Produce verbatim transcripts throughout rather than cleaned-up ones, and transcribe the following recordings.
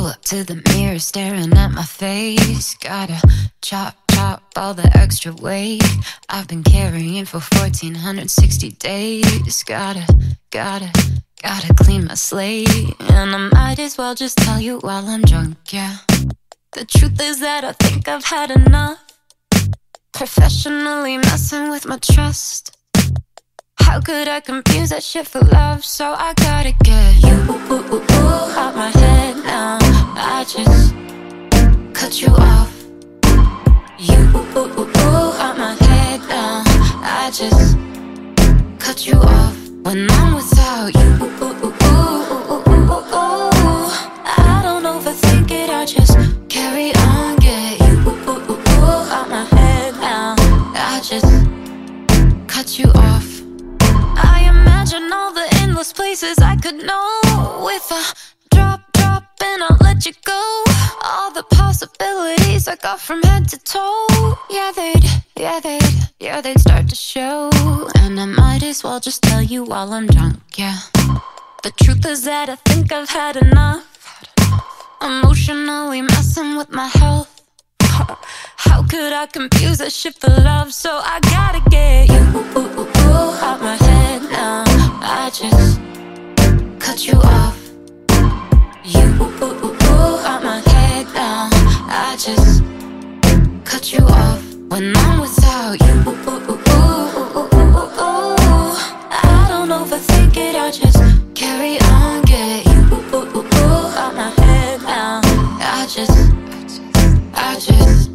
up to the mirror staring at my face. Gotta chop, chop all the extra weight I've been carrying for fourteen sixty days. Gotta, gotta, gotta clean my slate. And I might as well just tell you while I'm drunk, yeah. The truth is that I think I've had enough. Professionally messing with my trust. How could I confuse that shit for love? So I gotta get you out my head now. I just cut you off. You out my head now. I just cut you off. When I'm without you, I don't overthink it, I just carry on. Get you out my head now. I just cut you off. I imagine all the endless places I could know. If I drop, drop and I'll let you go. All the possibilities I got from head to toe. Yeah, they'd, yeah, they'd, yeah, they'd start to show. And I might as well just tell you while I'm drunk, yeah. The truth is that I think I've had enough. Emotionally messing with my health. How could I confuse that shit for love? So I gotta get you out my head now. I just cut you off. You out my head now. I just cut you off. When I'm without you, I don't overthink it, I just carry on. Get you out my head now. I just, I just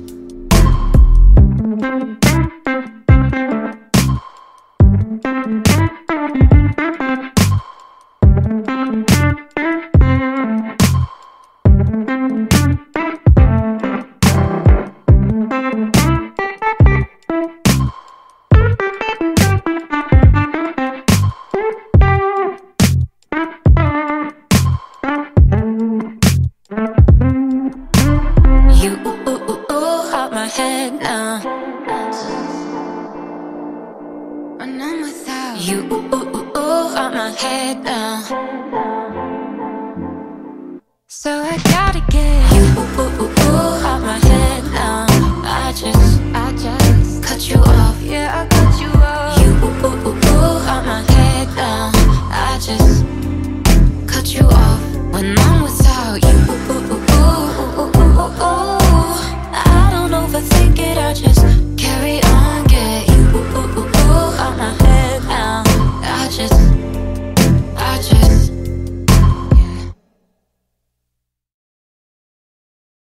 head now. When I'm without you, out my head now. So I gotta get you